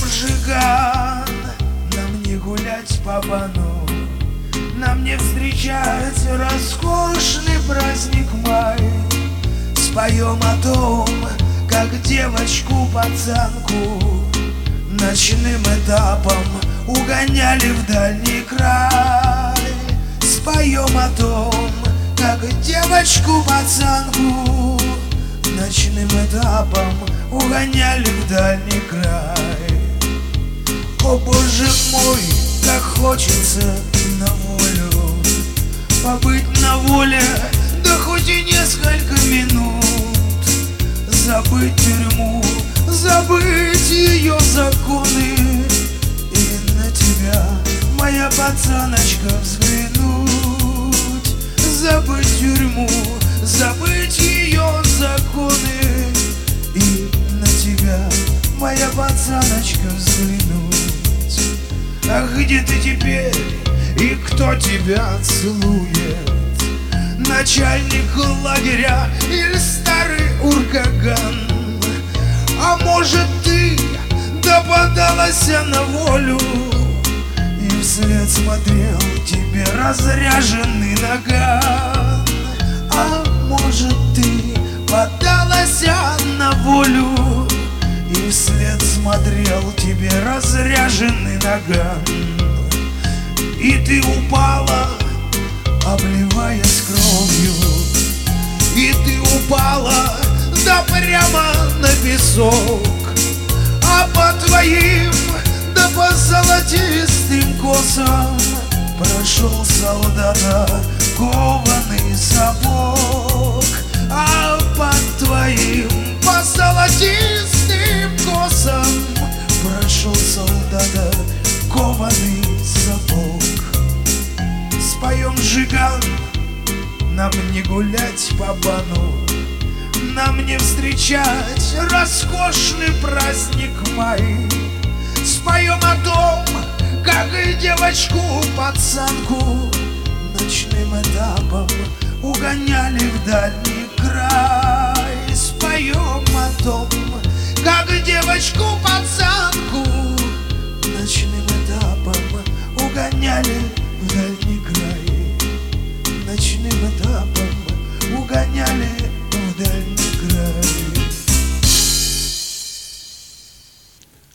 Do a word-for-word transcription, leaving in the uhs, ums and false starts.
Жиган, нам не гулять по Бану, нам не встречать роскошный праздник май. Споем о том, как девочку-пацанку ночным этапом угоняли в дальний край. Споем о том, как девочку-пацанку ночным этапом угоняли в дальний край. О, боже мой, как хочется на волю, побыть на воле, да хоть и несколько минут. Забыть тюрьму, забыть ее законы, и на тебя, моя пацаночка, взглянуть. Забыть тюрьму, забыть ее законы, и на тебя, моя пацаночка, взглянуть. А где ты теперь и кто тебя целует? Начальник лагеря или старый уркаган? А может, ты допадалась на волю и вслед смотрел тебе разряженный наган? А может, ты подалась на волю и вслед смотрел тебе разряженный наган? И ты упала, обливаясь кровью, и ты упала, да прямо на песок. А по твоим, да по золотистым косам прошел солдата кованый сапог. А по твоим, по золотистым косам прошел солдата кованый сапог. Споем, Жиган, нам не гулять по Бану, нам не встречать роскошный праздник май. Споем о том, как и девочку-пацанку ночным этапом угоняли в дальний край. Споем о том, как девочку